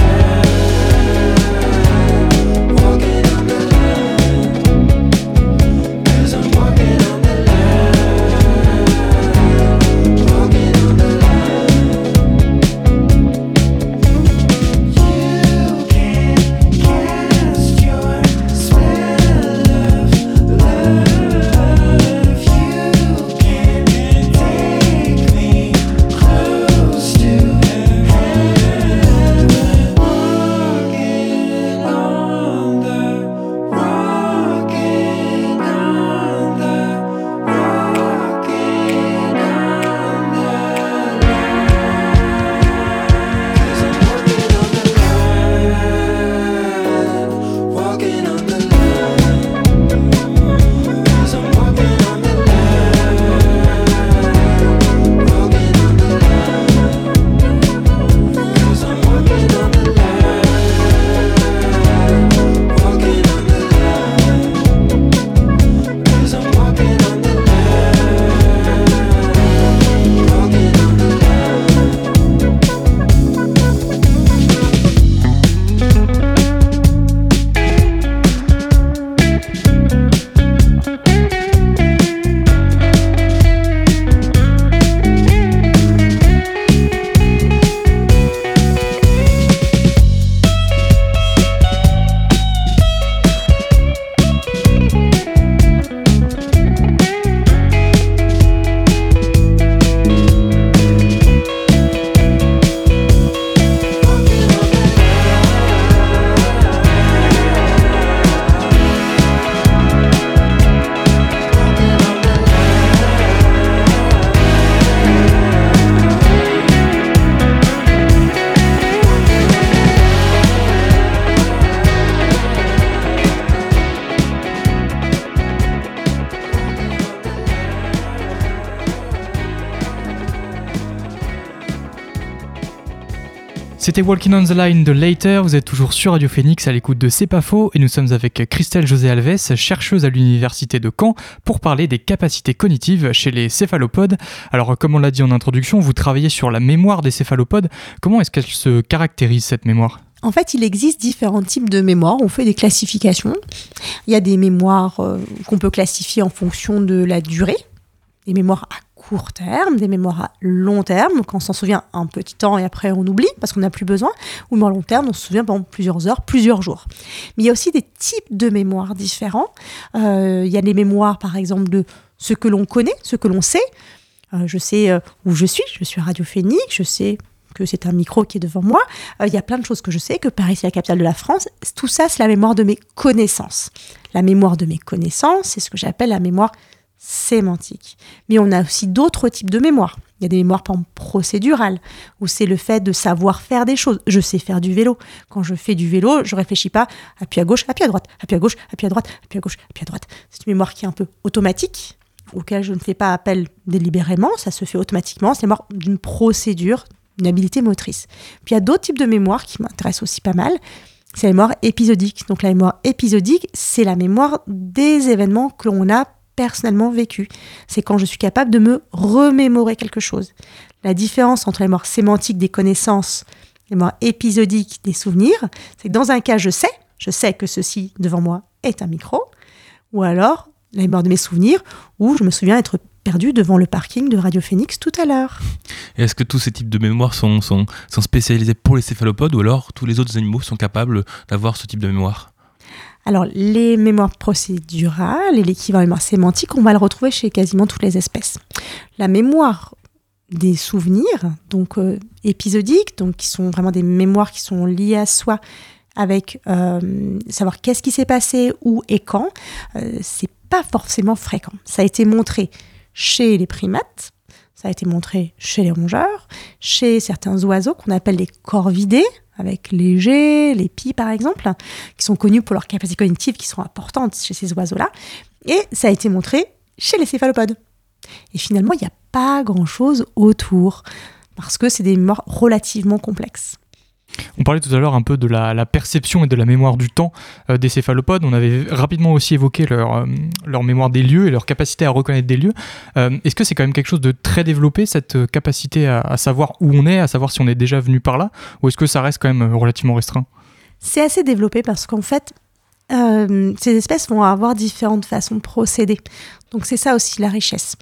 line, walking on the line. 'Cause I'm walking on the line, walking on the line. You can cast your spell of love. You can take me close to heaven. Walking on the, walking on the, walking on the line. 'Cause I'm walking on the line, walking on the line. 'Cause I'm walking on the line, walking on the line. 'Cause I'm walking on the line, walking on the line. 'Cause I'm walking on the line, walking on the C'était Walking on the Line de Later, vous êtes toujours sur Radio Phoenix à l'écoute de C'est pas faux et nous sommes avec Christelle José Alves, chercheuse à l'université de Caen pour parler des capacités cognitives chez les céphalopodes. Alors comme on l'a dit en introduction, vous travaillez sur la mémoire des céphalopodes. Comment est-ce qu'elle se caractérise cette mémoire ? En fait, il existe différents types de mémoires. On fait des classifications. Il y a des mémoires qu'on peut classifier en fonction de la durée, des mémoires à court terme, des mémoires à long terme, quand on s'en souvient un petit temps et après on oublie parce qu'on n'a plus besoin, ou mémoire à long terme, on se souvient pendant plusieurs heures, plusieurs jours. Mais il y a aussi des types de mémoires différents. Il y a des mémoires, par exemple, de ce que l'on connaît, ce que l'on sait. Je sais où je suis à Radio Phoenix, je sais que c'est un micro qui est devant moi. Il y a plein de choses que je sais, que Paris c'est la capitale de la France. Tout ça, c'est la mémoire de mes connaissances. La mémoire de mes connaissances, c'est ce que j'appelle la mémoire sémantique. Mais on a aussi d'autres types de mémoire. Il y a des mémoires par exemple, procédurales, où c'est le fait de savoir faire des choses. Je sais faire du vélo. Quand je fais du vélo, je ne réfléchis pas appui à gauche, appui à droite, appui à gauche, appui à droite, appui à gauche, appui à droite. C'est une mémoire qui est un peu automatique, auquel je ne fais pas appel délibérément, ça se fait automatiquement. C'est la mémoire d'une procédure, une habileté motrice. Puis il y a d'autres types de mémoires qui m'intéressent aussi pas mal. C'est la mémoire épisodique. Donc la mémoire épisodique, c'est la mémoire des événements que l'on a personnellement vécu. C'est quand je suis capable de me remémorer quelque chose. La différence entre la mémoire sémantique des connaissances et la mémoire épisodique des souvenirs, c'est que dans un cas, je sais que ceci devant moi est un micro, ou alors la mémoire de mes souvenirs, où je me souviens être perdu devant le parking de Radio Phoenix tout à l'heure. Et est-ce que tous ces types de mémoires sont spécialisés pour les céphalopodes, ou alors tous les autres animaux sont capables d'avoir ce type de mémoire ? Alors, les mémoires procédurales et l'équivalent mémoire sémantique, on va le retrouver chez quasiment toutes les espèces. La mémoire des souvenirs, donc épisodiques, donc qui sont vraiment des mémoires qui sont liées à soi, avec savoir qu'est-ce qui s'est passé, où et quand, c'est pas forcément fréquent. Ça a été montré chez les primates, ça a été montré chez les rongeurs, chez certains oiseaux qu'on appelle les corvidés, avec les geais, les pies par exemple, qui sont connus pour leurs capacités cognitives qui sont importantes chez ces oiseaux-là. Et ça a été montré chez les céphalopodes. Et finalement, il n'y a pas grand-chose autour, parce que c'est des mémoires relativement complexes. On parlait tout à l'heure un peu de la perception et de la mémoire du temps des céphalopodes. On avait rapidement aussi évoqué leur mémoire des lieux et leur capacité à reconnaître des lieux. Est-ce que c'est quand même quelque chose de très développé, cette capacité à savoir où on est, à savoir si on est déjà venu par là, ou est-ce que ça reste quand même relativement restreint ? C'est assez développé parce qu'en fait, ces espèces vont avoir différentes façons de procéder. Donc c'est ça aussi la richesse.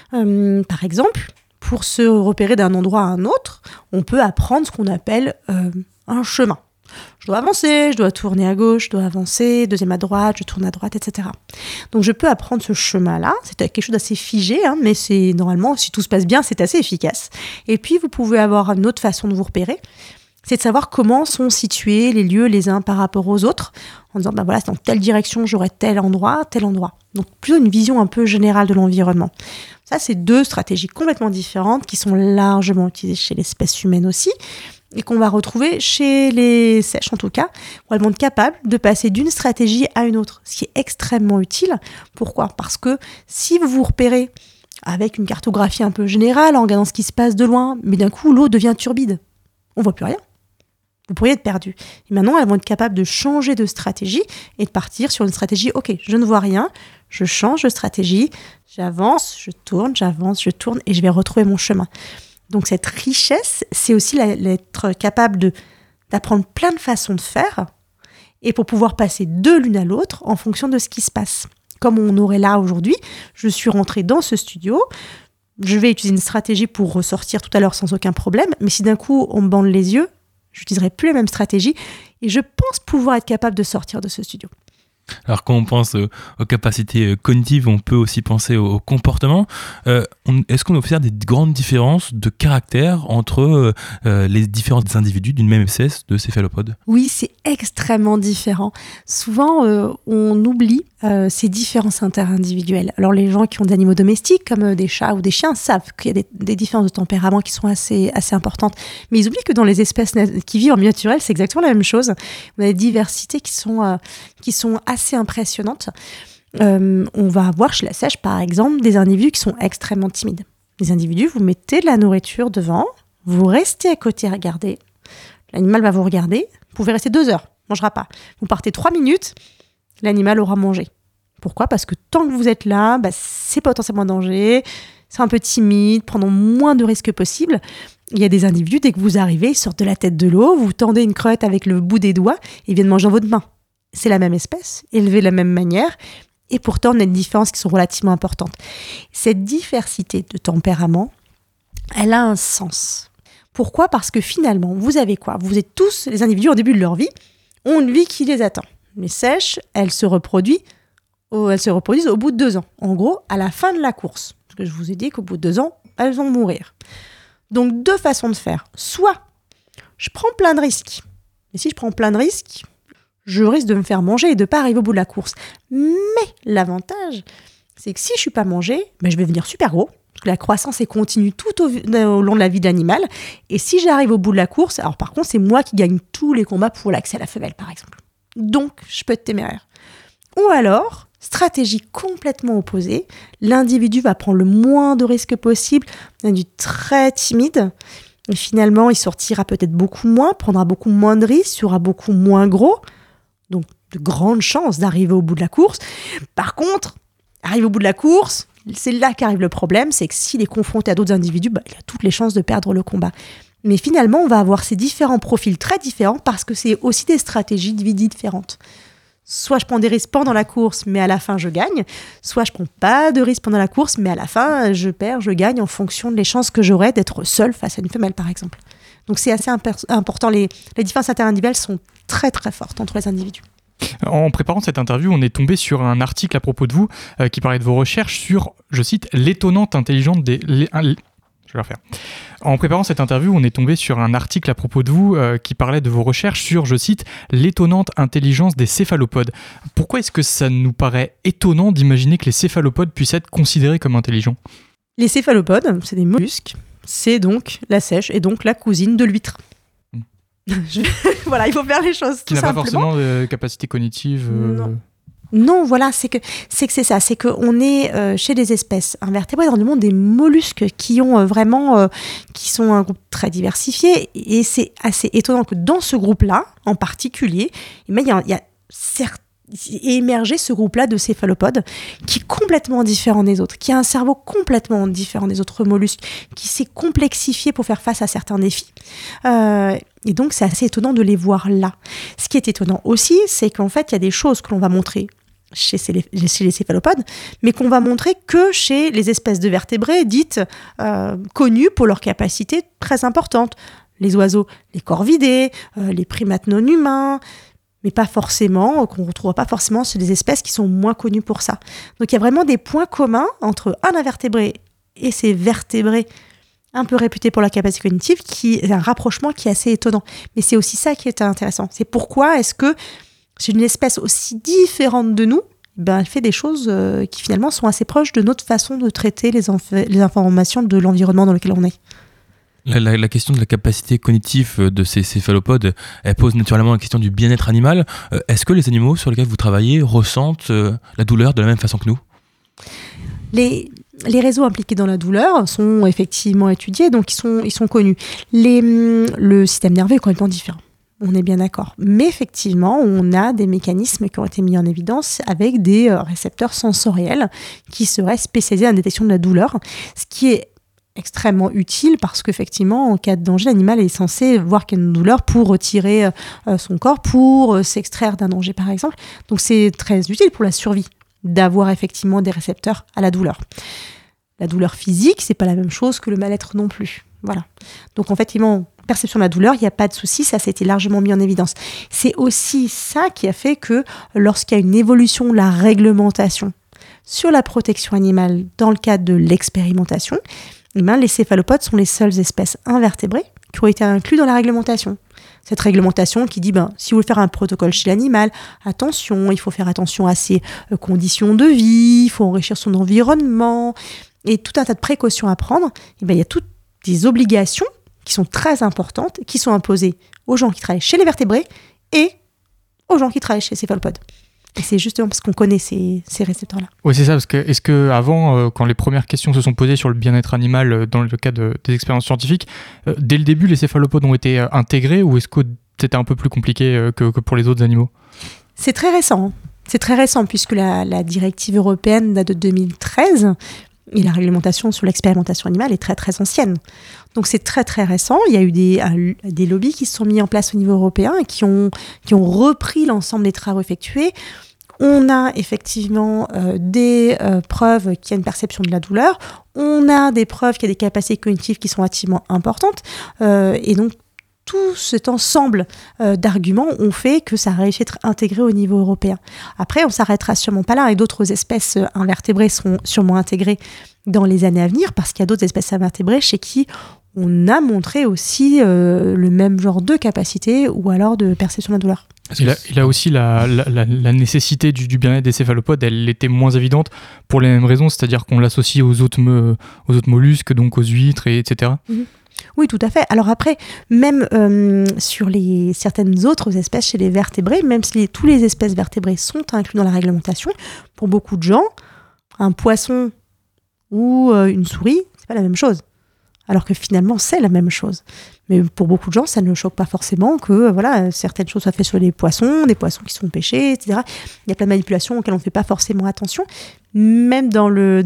Par exemple, pour se repérer d'un endroit à un autre, on peut apprendre ce qu'on appelle un chemin. Je dois avancer, je dois tourner à gauche, je dois avancer, deuxième à droite, je tourne à droite, etc. Donc je peux apprendre ce chemin-là. C'est quelque chose d'assez figé, mais c'est normalement, si tout se passe bien, c'est assez efficace. Et puis vous pouvez avoir une autre façon de vous repérer. C'est de savoir comment sont situés les lieux les uns par rapport aux autres, en disant, voilà, c'est dans telle direction, j'aurai tel endroit. Donc, plutôt une vision un peu générale de l'environnement. Ça, c'est deux stratégies complètement différentes qui sont largement utilisées chez l'espèce humaine aussi, et qu'on va retrouver chez les sèches, en tout cas, où elles vont être capables de passer d'une stratégie à une autre, ce qui est extrêmement utile. Pourquoi ? Parce que si vous vous repérez avec une cartographie un peu générale, en regardant ce qui se passe de loin, mais d'un coup, l'eau devient turbide. On ne voit plus rien. Vous pourriez être perdu. Et maintenant, elles vont être capables de changer de stratégie et de partir sur une stratégie, ok, je ne vois rien, je change de stratégie, j'avance, je tourne, et je vais retrouver mon chemin. Donc cette richesse, c'est aussi d'être capable d'apprendre plein de façons de faire, et pour pouvoir passer de l'une à l'autre en fonction de ce qui se passe. Comme on aurait là aujourd'hui, je suis rentrée dans ce studio, je vais utiliser une stratégie pour ressortir tout à l'heure sans aucun problème, mais si d'un coup on me bande les yeux, je n'utiliserai plus la même stratégie et je pense pouvoir être capable de sortir de ce studio. Alors quand on pense aux capacités cognitives, on peut aussi penser au comportement. Est-ce qu'on observe des grandes différences de caractère entre les différents individus d'une même espèce de céphalopodes ? Oui, c'est extrêmement différent. Souvent, on oublie ces différences interindividuelles. Alors les gens qui ont des animaux domestiques, comme des chats ou des chiens, savent qu'il y a des différences de tempérament qui sont assez importantes. Mais ils oublient que dans les espèces qui vivent en milieu naturel, c'est exactement la même chose. On a des diversités qui sont assez impressionnantes. On va avoir chez la sèche, par exemple, des individus qui sont extrêmement timides. Les individus, vous mettez de la nourriture devant, vous restez à côté à regarder, l'animal va vous regarder, vous pouvez rester 2 heures, il ne mangera pas. Vous partez 3 minutes, l'animal aura mangé. Pourquoi ? Parce que tant que vous êtes là, c'est potentiellement un danger, c'est un peu timide, prenons moins de risques possible. Il y a des individus, dès que vous arrivez, ils sortent de la tête de l'eau, vous tendez une crevette avec le bout des doigts, et ils viennent manger dans votre main. C'est la même espèce, élevée de la même manière, et pourtant on a des différences qui sont relativement importantes. Cette diversité de tempérament, elle a un sens. Pourquoi ? Parce que finalement, vous avez quoi ? Vous êtes tous, les individus au début de leur vie, ont une vie qui les attend. Les sèches, elles se reproduisent au bout de 2 ans. En gros, à la fin de la course. Parce que je vous ai dit qu'au bout de 2 ans, elles vont mourir. Donc 2 façons de faire. Soit, je prends plein de risques. Et si je prends plein de risques, je risque de me faire manger et de ne pas arriver au bout de la course. Mais l'avantage, c'est que si je ne suis pas mangé, je vais devenir super gros, parce que la croissance est continue tout au long de la vie de l'animal. Et si j'arrive au bout de la course, alors par contre, c'est moi qui gagne tous les combats pour l'accès à la femelle, par exemple. Donc, je peux être téméraire. Ou alors, stratégie complètement opposée, l'individu va prendre le moins de risques possible, un individu très timide, et finalement, il sortira peut-être beaucoup moins, prendra beaucoup moins de risques, sera beaucoup moins gros, donc de grandes chances d'arriver au bout de la course. Par contre, arrive au bout de la course, c'est là qu'arrive le problème, c'est que s'il est confronté à d'autres individus, il a toutes les chances de perdre le combat. Mais finalement, on va avoir ces différents profils très différents parce que c'est aussi des stratégies de vie différentes. Soit je prends des risques pendant la course, mais à la fin, je gagne. Soit je prends pas de risques pendant la course, mais à la fin, je perds, je gagne en fonction des chances que j'aurai d'être seul face à une femelle, par exemple. Donc c'est assez important. Les différences interindividuelles sont très, très fortes entre les individus. En préparant cette interview, on est tombé sur un article à propos de vous qui parlait de vos recherches sur, je cite, l'étonnante intelligence des... Je vais refaire. En préparant cette interview, on est tombé sur un article à propos de vous qui parlait de vos recherches sur, je cite, l'étonnante intelligence des céphalopodes. Pourquoi est-ce que ça nous paraît étonnant d'imaginer que les céphalopodes puissent être considérés comme intelligents ? Les céphalopodes, c'est des mollusques, c'est donc la sèche et donc la cousine de l'huître. Voilà, il faut faire les choses Qui tout n'a pas simplement. forcément de capacité cognitive. Non, voilà, c'est ça, c'est qu'on est chez des espèces invertébrées dans le monde des mollusques qui ont qui sont un groupe très diversifié, et c'est assez étonnant que dans ce groupe-là, en particulier, il y a émergé ce groupe-là de céphalopodes qui est complètement différent des autres, qui a un cerveau complètement différent des autres mollusques, qui s'est complexifié pour faire face à certains défis. Et donc, c'est assez étonnant de les voir là. Ce qui est étonnant aussi, c'est qu'en fait, il y a des choses que l'on va montrer chez les céphalopodes, mais qu'on va montrer que chez les espèces de vertébrés dites connues pour leurs capacités très importantes. Les oiseaux, les corvidés, les primates non humains, mais pas forcément, qu'on ne retrouvera pas forcément chez des espèces qui sont moins connues pour ça. Donc il y a vraiment des points communs entre un invertébré et ces vertébrés un peu réputés pour la capacité cognitive, qui est un rapprochement qui est assez étonnant. Mais c'est aussi ça qui est intéressant. C'est pourquoi est-ce que chez une espèce aussi différente de nous, elle fait des choses qui finalement sont assez proches de notre façon de traiter les informations de l'environnement dans lequel on est. La question de la capacité cognitive de ces céphalopodes, elle pose naturellement la question du bien-être animal. Est-ce que les animaux sur lesquels vous travaillez ressentent la douleur de la même façon que nous ? Les réseaux impliqués dans la douleur sont effectivement étudiés, donc ils sont connus. Le système nerveux est complètement différent. On est bien d'accord. Mais effectivement, on a des mécanismes qui ont été mis en évidence avec des récepteurs sensoriels qui seraient spécialisés dans la détection de la douleur, ce qui est extrêmement utile parce qu'effectivement, en cas de danger, l'animal est censé voir qu'il y a une douleur pour retirer son corps, pour s'extraire d'un danger, par exemple. Donc, c'est très utile pour la survie d'avoir effectivement des récepteurs à la douleur. La douleur physique, c'est pas la même chose que le mal-être non plus. Voilà. Donc, effectivement, perception de la douleur, il n'y a pas de souci, ça s'était largement mis en évidence. C'est aussi ça qui a fait que lorsqu'il y a une évolution de la réglementation sur la protection animale dans le cadre de l'expérimentation, les céphalopodes sont les seules espèces invertébrées qui ont été incluses dans la réglementation. Cette réglementation qui dit, si vous voulez faire un protocole chez l'animal, attention, il faut faire attention à ses conditions de vie, il faut enrichir son environnement, et tout un tas de précautions à prendre. Il y a toutes des obligations qui sont très importantes, qui sont imposées aux gens qui travaillent chez les vertébrés et aux gens qui travaillent chez les céphalopodes. Et c'est justement parce qu'on connaît ces récepteurs-là. Oui, c'est ça, parce que est-ce que avant, quand les premières questions se sont posées sur le bien-être animal dans le cadre des expériences scientifiques, dès le début, les céphalopodes ont été intégrés, ou est-ce que c'était un peu plus compliqué que pour les autres animaux ? C'est très récent. C'est très récent, puisque la directive européenne date de 2013, et la réglementation sur l'expérimentation animale est très très ancienne. Donc c'est très très récent. Il y a eu des lobbies qui se sont mis en place au niveau européen et qui ont repris l'ensemble des travaux effectués. On a effectivement des preuves qu'il y a une perception de la douleur. On a des preuves qu'il y a des capacités cognitives qui sont relativement importantes. Et donc tout cet ensemble d'arguments ont fait que ça a réussi à être intégré au niveau européen. Après, on s'arrêtera sûrement pas là, et d'autres espèces invertébrées seront sûrement intégrées dans les années à venir, parce qu'il y a d'autres espèces invertébrées chez qui on a montré aussi le même genre de capacité ou alors de perception de la douleur. Il a aussi la nécessité du bien-être des céphalopodes, elle était moins évidente pour les mêmes raisons, c'est-à-dire qu'on l'associe aux autres mollusques, donc aux huîtres, etc. Mm-hmm. Oui, tout à fait. Alors après, même sur certaines autres espèces chez les vertébrés, même si tous les espèces vertébrées sont incluses dans la réglementation, pour beaucoup de gens, un poisson ou une souris, c'est pas la même chose. Alors que finalement, c'est la même chose. Mais pour beaucoup de gens, ça ne choque pas forcément que certaines choses soient faites sur des poissons qui sont pêchés, etc. Il y a plein de manipulations auxquelles on ne fait pas forcément attention. Même dans le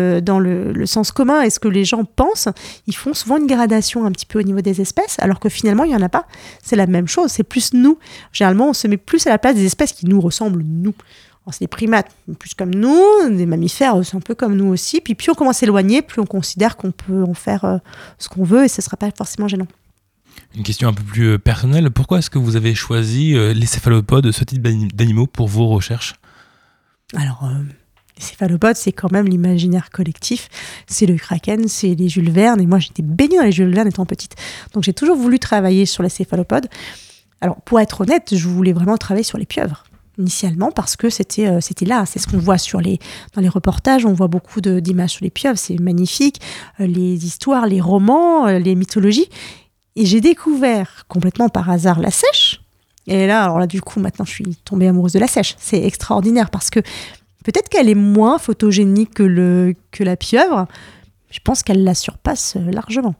sens commun, est-ce que les gens pensent, ils font souvent une gradation un petit peu au niveau des espèces, alors que finalement, il n'y en a pas. C'est la même chose, c'est plus nous. Généralement, on se met plus à la place des espèces qui nous ressemblent, nous. Alors, c'est des primates, plus comme nous, des mammifères, c'est un peu comme nous aussi. Puis plus on commence à s'éloigner, plus on considère qu'on peut en faire ce qu'on veut, et ce ne sera pas forcément gênant. Une question un peu plus personnelle, pourquoi est-ce que vous avez choisi les céphalopodes, ce type d'animaux, pour vos recherches ? Alors, les céphalopodes, c'est quand même l'imaginaire collectif. C'est le Kraken, c'est les Jules Verne. Et moi, j'étais baignée dans les Jules Verne étant petite. Donc, j'ai toujours voulu travailler sur les céphalopodes. Alors, pour être honnête, je voulais vraiment travailler sur les pieuvres, initialement, parce que c'était là. C'est ce qu'on voit dans les reportages. On voit beaucoup d'images sur les pieuvres. C'est magnifique. Les histoires, les romans, les mythologies. Et j'ai découvert complètement par hasard la seiche. Et là, alors là, du coup, maintenant, je suis tombée amoureuse de la seiche. C'est extraordinaire parce que peut-être qu'elle est moins photogénique que la pieuvre. Je pense qu'elle la surpasse largement.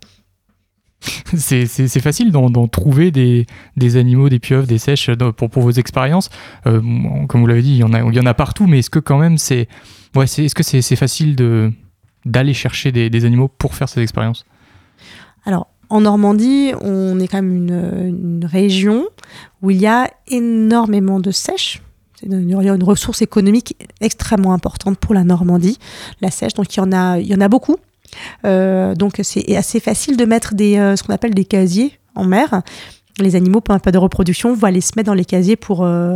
C'est facile d'en trouver des animaux, des pieuvres, des seiches pour vos expériences. Comme vous l'avez dit, il y en a partout, mais est-ce que quand même est-ce que c'est facile d'aller chercher des animaux pour faire ces expériences ? Alors, en Normandie, on est quand même une région où il y a énormément de seiches. Il y a une ressource économique extrêmement importante pour la Normandie, la seiche. Donc, il y en a beaucoup. Donc, c'est assez facile de mettre ce qu'on appelle des casiers en mer. Les animaux, pour un peu de reproduction, vont aller se mettre dans les casiers pour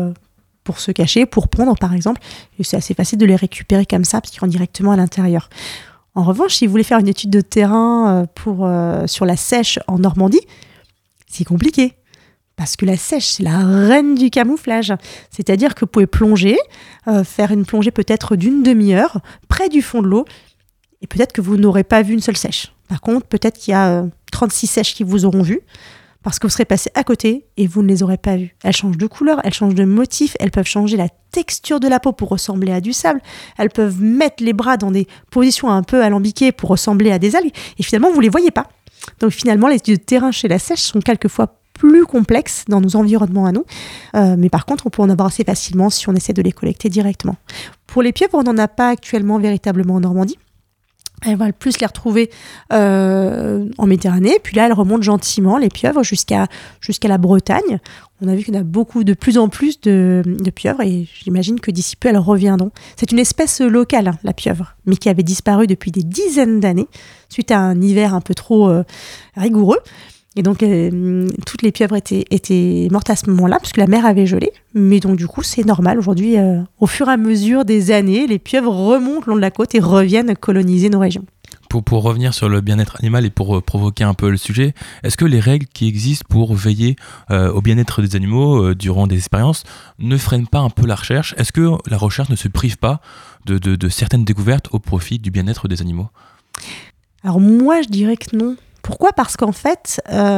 se cacher, pour pondre, par exemple. Et c'est assez facile de les récupérer comme ça, parce qu'ils rentrent directement à l'intérieur. En revanche, si vous voulez faire une étude de terrain sur la seiche en Normandie, c'est compliqué. Parce que la seiche, c'est la reine du camouflage. C'est-à-dire que vous pouvez plonger, faire une plongée peut-être d'une demi-heure, près du fond de l'eau, et peut-être que vous n'aurez pas vu une seule seiche. Par contre, peut-être qu'il y a 36 seiches qui vous auront vu, parce que vous serez passé à côté et vous ne les aurez pas vues. Elles changent de couleur, elles changent de motif, elles peuvent changer la texture de la peau pour ressembler à du sable, elles peuvent mettre les bras dans des positions un peu alambiquées pour ressembler à des algues, et finalement, vous ne les voyez pas. Donc finalement, les études de terrain chez la seiche sont quelquefois plus complexes dans nos environnements à nous, mais par contre, on peut en avoir assez facilement si on essaie de les collecter directement. Pour les pieuvres, on n'en a pas actuellement véritablement en Normandie. Elle va plus les retrouver en Méditerranée. Puis là, elles remontent gentiment, les pieuvres, jusqu'à la Bretagne. On a vu qu'il y en a de plus en plus de pieuvres et j'imagine que d'ici peu, elles reviendront. C'est une espèce locale, la pieuvre, mais qui avait disparu depuis des dizaines d'années suite à un hiver un peu trop rigoureux. Et donc, toutes les pieuvres étaient mortes à ce moment-là, parce que la mer avait gelé. Mais donc, du coup, c'est normal. Aujourd'hui, au fur et à mesure des années, les pieuvres remontent le long de la côte et reviennent coloniser nos régions. Pour revenir sur le bien-être animal et pour provoquer un peu le sujet, est-ce que les règles qui existent pour veiller au bien-être des animaux durant des expériences ne freinent pas un peu la recherche ? Est-ce que la recherche ne se prive pas de certaines découvertes au profit du bien-être des animaux ? Alors moi, je dirais que non. Pourquoi ? Parce qu'en fait,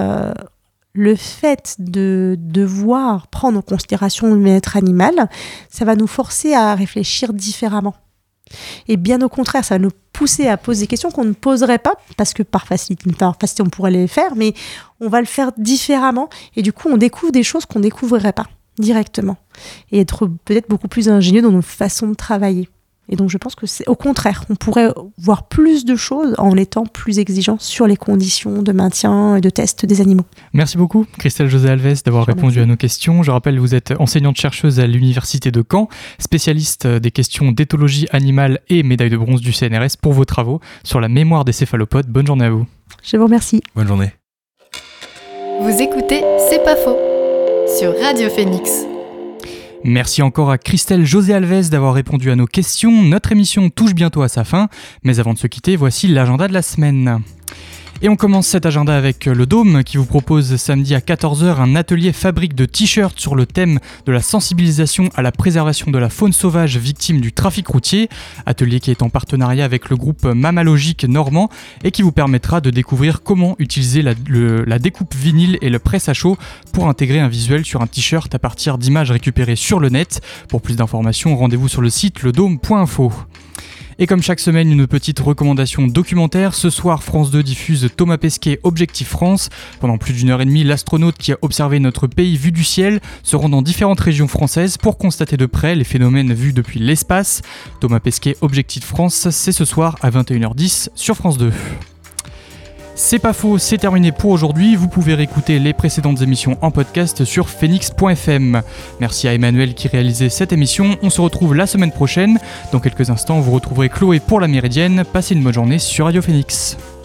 le fait de devoir prendre en considération le bien-être animal, ça va nous forcer à réfléchir différemment. Et bien au contraire, ça va nous pousser à poser des questions qu'on ne poserait pas, parce que par facilité, on pourrait les faire, mais on va le faire différemment. Et du coup, on découvre des choses qu'on ne découvrirait pas directement. Et être peut-être beaucoup plus ingénieux dans nos façons de travailler. Et donc, je pense que c'est au contraire, on pourrait voir plus de choses en étant plus exigeant sur les conditions de maintien et de test des animaux. Merci beaucoup, Christelle José Alves, d'avoir répondu à nos questions. Je rappelle, vous êtes enseignante-chercheuse à l'Université de Caen, spécialiste des questions d'éthologie animale et médaille de bronze du CNRS pour vos travaux sur la mémoire des céphalopodes. Bonne journée à vous. Je vous remercie. Bonne journée. Vous écoutez C'est pas faux sur Radio Phoenix. Merci encore à Christelle José Alves d'avoir répondu à nos questions. Notre émission touche bientôt à sa fin, mais avant de se quitter, voici l'agenda de la semaine. Et on commence cet agenda avec le Dôme qui vous propose samedi à 14h un atelier fabrique de t-shirts sur le thème de la sensibilisation à la préservation de la faune sauvage victime du trafic routier. Atelier qui est en partenariat avec le groupe Mammalogique normand et qui vous permettra de découvrir comment utiliser la découpe vinyle et le presse à chaud pour intégrer un visuel sur un t-shirt à partir d'images récupérées sur le net. Pour plus d'informations, rendez-vous sur le site ledôme.info. Et comme chaque semaine, une petite recommandation documentaire. Ce soir, France 2 diffuse Thomas Pesquet, Objectif France. Pendant plus d'une heure et demie, l'astronaute qui a observé notre pays vu du ciel se rend dans différentes régions françaises pour constater de près les phénomènes vus depuis l'espace. Thomas Pesquet, Objectif France, c'est ce soir à 21h10 sur France 2. C'est pas faux, c'est terminé pour aujourd'hui. Vous pouvez réécouter les précédentes émissions en podcast sur phoenix.fm. Merci à Emmanuel qui réalisait cette émission. On se retrouve la semaine prochaine. Dans quelques instants, vous retrouverez Chloé pour la Méridienne. Passez une bonne journée sur Radio Phoenix.